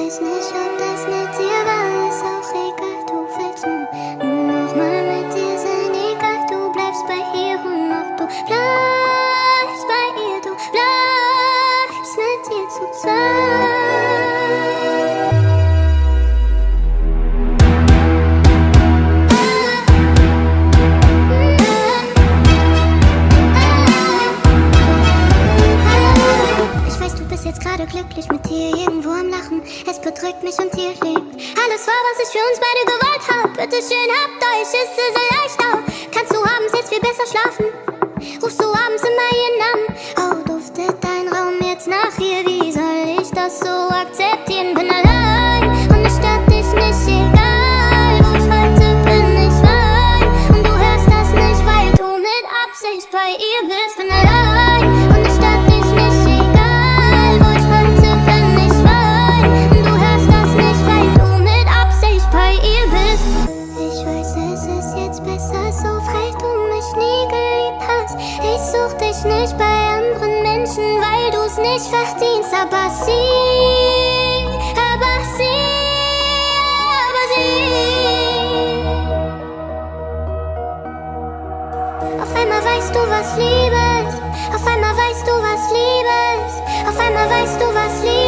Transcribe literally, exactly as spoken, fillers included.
weiß nicht, ob das mit dir war, ist auch egal, du willst nur, nur noch mal mit dir sein, egal, du bleibst bei ihr und noch du bleibst bei ihr, du bleibst mit ihr zu sein. Jetzt gerade glücklich mit dir, irgendwo am Lachen. Es bedrückt mich und ihr liebt alles war, was ich für uns beide gewollt hab. Bitte schön, habt euch, ist es leicht auch. Kannst du abends jetzt viel besser schlafen? Rufst du abends immer ihren Namen? Oh, duftet dein Raum jetzt nach ihr? Wie soll ich das so akzeptieren? Bin allein und es stört dich nicht, egal wo ich heute bin, ich wein. Und du hörst das nicht, weil du mit Absicht bei ihr bist. Bin allein und es stört dich nicht, egal. Ich such dich nicht bei anderen Menschen, weil du's nicht verdienst. Aber sie, aber sie, aber sie. Auf einmal weißt du, was Liebe ist. Auf einmal weißt du, was Liebe ist. Auf einmal weißt du, was Liebe ist.